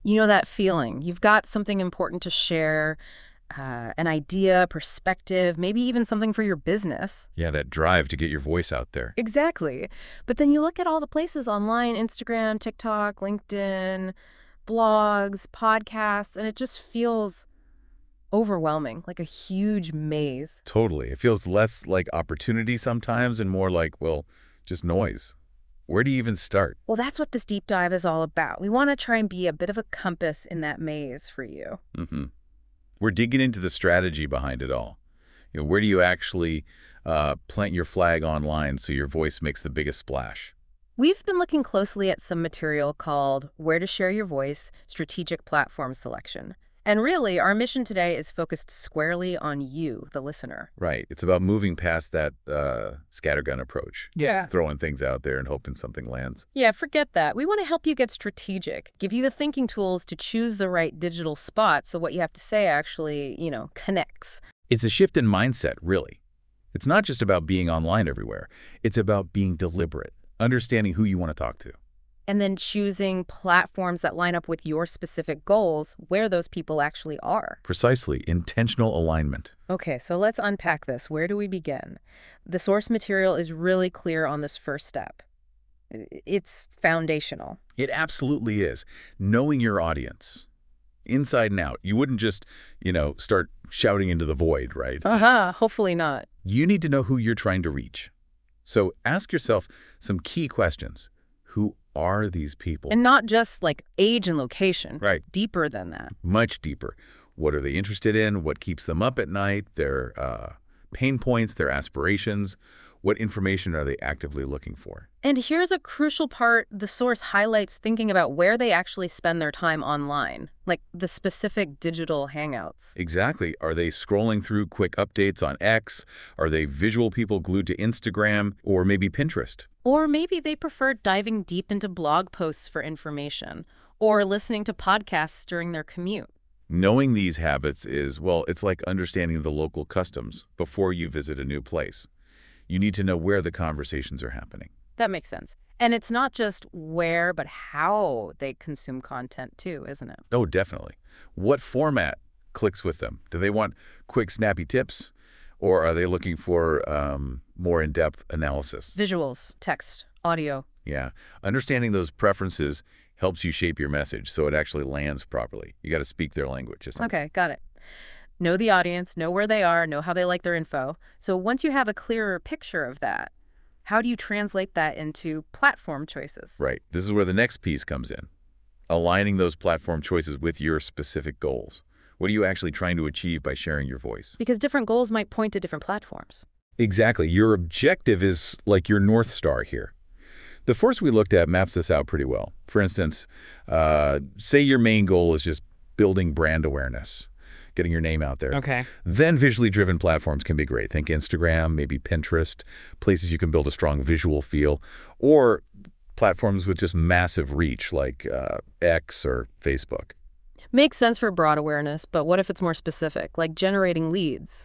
You know that feeling. You've got something important to share, an idea, perspective, maybe even something for your business. Yeah, that drive to get your voice out there. Exactly. But then you look at all the places online, Instagram, TikTok, LinkedIn, blogs, podcasts, and it just feels overwhelming, like a huge maze. Totally. It feels less like opportunity sometimes and more like, well, just noise. Where do you even start? Well, that's what this deep dive is all about. We want to try and be a bit of a compass in that maze for you. hmm We're digging into the strategy behind it all. Where do you actually plant your flag online so your voice makes the biggest splash? We've been looking closely at some material called Where to Share Your Voice, Strategic Platform Selection. And really, our mission today is focused squarely on you, the listener. Right. It's about moving past that scattergun approach. Yeah. Just throwing things out there and hoping something lands. Yeah, forget that. We want to help you get strategic, give you the thinking tools to choose the right digital spot so what you have to say actually, connects. It's a shift in mindset, really. It's not just about being online everywhere. It's about being deliberate, understanding who you want to talk to. And then choosing platforms that line up with your specific goals, where those people actually are. Precisely, intentional alignment. Okay, so let's unpack this. Where do we begin? The source material is really clear on this first step. It's foundational. It absolutely is. Knowing your audience, inside and out. You wouldn't just, start shouting into the void, right? Hopefully not. You need to know who you're trying to reach. So ask yourself some key questions. Who are these people? And not just like age and location. Right. Deeper than that. Much deeper. What are they interested in? What keeps them up at night? Their pain points, their aspirations. What information are they actively looking for? And here's a crucial part. The source highlights thinking about where they actually spend their time online, like the specific digital hangouts. Exactly. Are they scrolling through quick updates on X? Are they visual people glued to Instagram or maybe Pinterest? Or maybe they prefer diving deep into blog posts for information or listening to podcasts during their commute. Knowing these habits is, well, it's like understanding the local customs before you visit a new place. You need to know where the conversations are happening. That makes sense. And it's not just where, but how they consume content too, isn't it? Oh, definitely. What format clicks with them? Do they want quick, snappy tips? Or are they looking for more in-depth analysis? Visuals, text, audio. Yeah. Understanding those preferences helps you shape your message so it actually lands properly. You got to speak their language. Okay, got it. Know the audience, know where they are, know how they like their info. So once you have a clearer picture of that, how do you translate that into platform choices? Right. This is where the next piece comes in. Aligning those platform choices with your specific goals. What are you actually trying to achieve by sharing your voice? Because different goals might point to different platforms. Exactly. Your objective is like your North Star here. The force we looked at maps this out pretty well. For instance, say your main goal is just building brand awareness, getting your name out there. Okay. Then visually driven platforms can be great. Think Instagram, maybe Pinterest, places you can build a strong visual feel, or platforms with just massive reach like X or Facebook. Makes sense for broad awareness, but what if it's more specific, like generating leads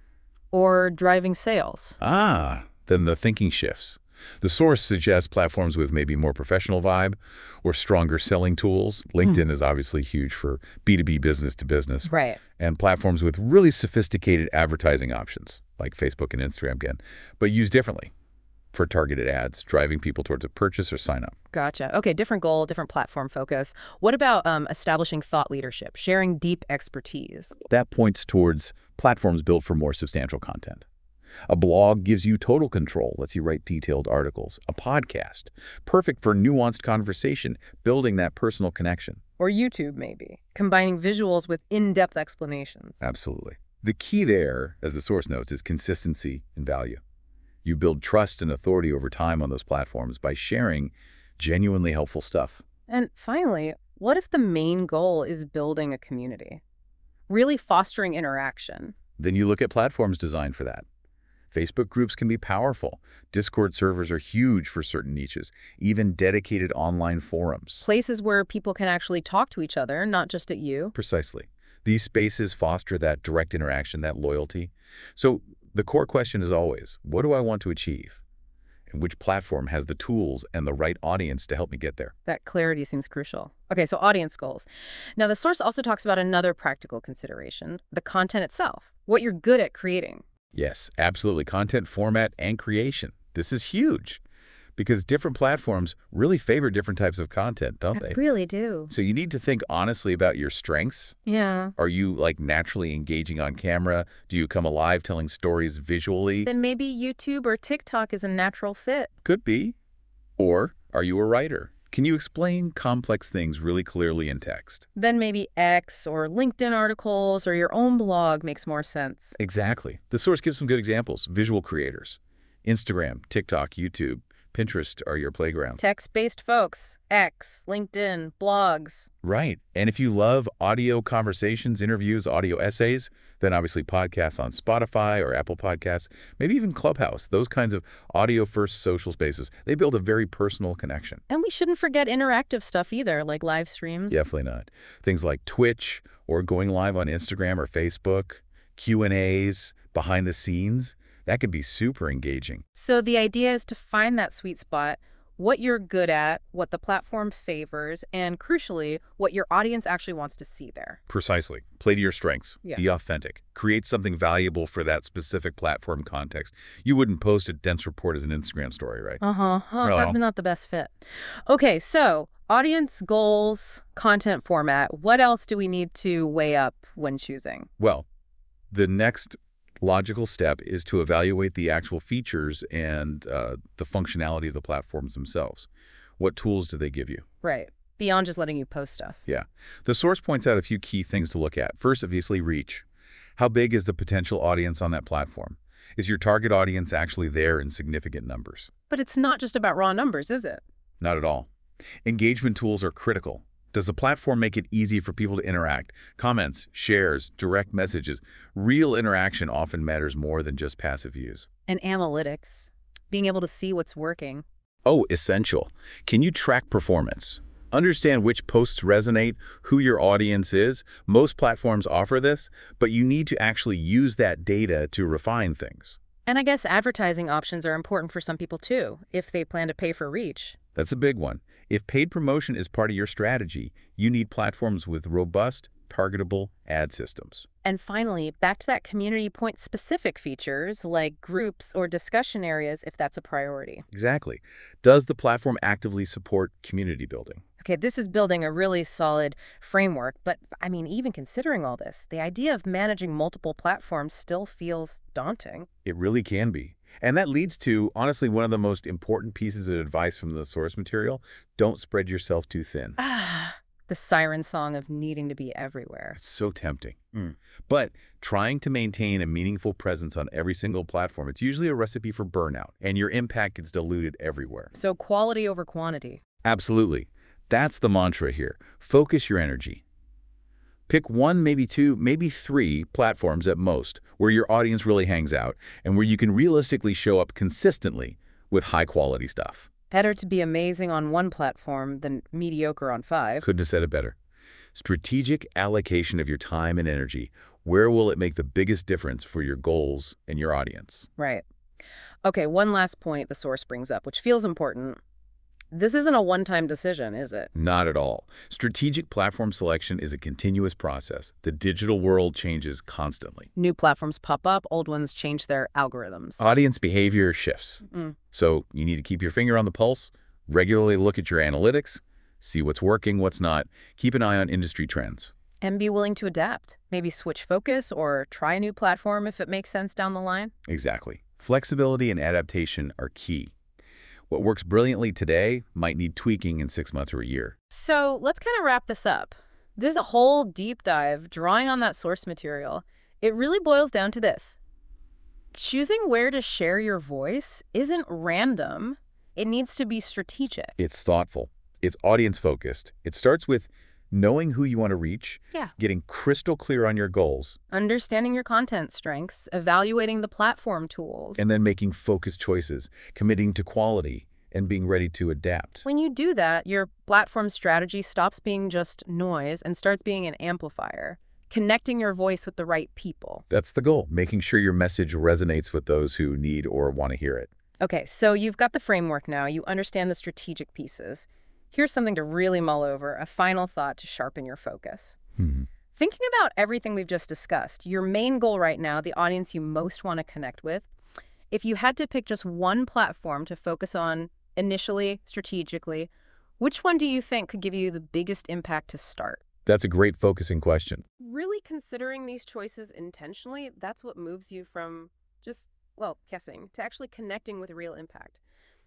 or driving sales? Then the thinking shifts. The source suggests platforms with maybe more professional vibe or stronger selling tools. LinkedIn is obviously huge for B2B business to business. Right. And platforms with really sophisticated advertising options, like Facebook and Instagram again, but used differently for targeted ads, driving people towards a purchase or sign up. Gotcha. Okay, different goal, different platform focus. What about establishing thought leadership, sharing deep expertise? That points towards platforms built for more substantial content. A blog gives you total control, lets you write detailed articles. A podcast, perfect for nuanced conversation, building that personal connection. Or YouTube, maybe, combining visuals with in-depth explanations. Absolutely. The key there, as the source notes, is consistency and value. You build trust and authority over time on those platforms by sharing genuinely helpful stuff. And finally, what if the main goal is building a community? Really fostering interaction? Then you look at platforms designed for that. Facebook groups can be powerful. Discord servers are huge for certain niches, even dedicated online forums. Places where people can actually talk to each other, not just at you. Precisely. These spaces foster that direct interaction, that loyalty. So the core question is always, what do I want to achieve? and which platform has the tools and the right audience to help me get there. That clarity seems crucial. Okay, so audience goals. Now, the source also talks about another practical consideration, the content itself, what you're good at creating. Yes, absolutely. Content format and creation. This is huge because different platforms really favor different types of content, don't they? Really do. So you need to think honestly about your strengths. Yeah. Are you like naturally engaging on camera? Do you come alive telling stories visually? Then maybe YouTube or TikTok is a natural fit. Could be. Or are you a writer? Can you explain complex things really clearly in text? Then maybe X or LinkedIn articles or your own blog makes more sense. Exactly. The source gives some good examples. Visual creators. Instagram, TikTok, YouTube, Pinterest are your playgrounds. Text-based folks, X, LinkedIn, blogs. Right. And if you love audio conversations, interviews, audio essays, then obviously podcasts on Spotify or Apple Podcasts, maybe even Clubhouse, those kinds of audio-first social spaces, they build a very personal connection. And we shouldn't forget interactive stuff either, like live streams. Definitely not. Things like Twitch or going live on Instagram or Facebook, Q&As, behind the scenes, that could be super engaging. So the idea is to find that sweet spot, what you're good at, what the platform favors, and crucially, what your audience actually wants to see there. Precisely. Play to your strengths. Yeah. Be authentic. Create something valuable for that specific platform context. You wouldn't post a dense report as an Instagram story, right? Uh-huh. Well. That's not the best fit. Okay, so audience goals, content format. What else do we need to weigh up when choosing? Well, the next logical step is to evaluate the actual features and the functionality of the platforms themselves. What tools do they give you? Right. Beyond just letting you post stuff. Yeah. The source points out a few key things to look at. First, obviously, reach. How big is the potential audience on that platform? Is your target audience actually there in significant numbers? But it's not just about raw numbers, is it? Not at all. Engagement tools are critical. Does the platform make it easy for people to interact? Comments, shares, direct messages. Real interaction often matters more than just passive views. And analytics. Being able to see what's working. Oh, essential. Can you track performance? Understand which posts resonate, who your audience is. Most platforms offer this, but you need to actually use that data to refine things. And I guess advertising options are important for some people too, if they plan to pay for reach. That's a big one. If paid promotion is part of your strategy, you need platforms with robust, targetable ad systems. And finally, back to that community point-specific features like groups or discussion areas if that's a priority. Exactly. Does the platform actively support community building? Okay, this is building a really solid framework, but I mean, even considering all this, the idea of managing multiple platforms still feels daunting. It really can be. And that leads to, honestly, one of the most important pieces of advice from the source material. Don't spread yourself too thin. The siren song of needing to be everywhere. It's so tempting. But trying to maintain a meaningful presence on every single platform, it's usually a recipe for burnout, and your impact gets diluted everywhere. So quality over quantity. Absolutely. That's the mantra here. Focus your energy. Pick one, maybe two, maybe three platforms at most where your audience really hangs out and where you can realistically show up consistently with high-quality stuff. Better to be amazing on one platform than mediocre on 5. Couldn't have said it better. Strategic allocation of your time and energy. Where will it make the biggest difference for your goals and your audience? Right. Okay, one last point the source brings up, which feels important. This isn't a one-time decision, is it? Not at all. Strategic platform selection is a continuous process. The digital world changes constantly. New platforms pop up, old ones change their algorithms. Audience behavior shifts. So you need to keep your finger on the pulse, regularly look at your analytics, see what's working, what's not. Keep an eye on industry trends. And be willing to adapt. Maybe switch focus or try a new platform if it makes sense down the line. Exactly. Flexibility and adaptation are key. What works brilliantly today might need tweaking in 6 months or a year. So let's kind of wrap this up. This is a whole deep dive drawing on that source material. It really boils down to this. Choosing where to share your voice isn't random. It needs to be strategic. It's thoughtful. It's audience-focused. It starts with knowing who you want to reach, getting crystal clear on your goals, understanding your content strengths, evaluating the platform tools. and then making focused choices, committing to quality, and being ready to adapt. When you do that, your platform strategy stops being just noise and starts being an amplifier, connecting your voice with the right people. That's the goal, making sure your message resonates with those who need or want to hear it. Okay, so you've got the framework now. You understand the strategic pieces. Here's something to really mull over, a final thought to sharpen your focus. Hmm. Thinking about everything we've just discussed, your main goal right now, the audience you most want to connect with, if you had to pick just one platform to focus on initially, strategically, which one do you think could give you the biggest impact to start? That's a great focusing question. Really considering these choices intentionally, that's what moves you from just, well, guessing to actually connecting with real impact.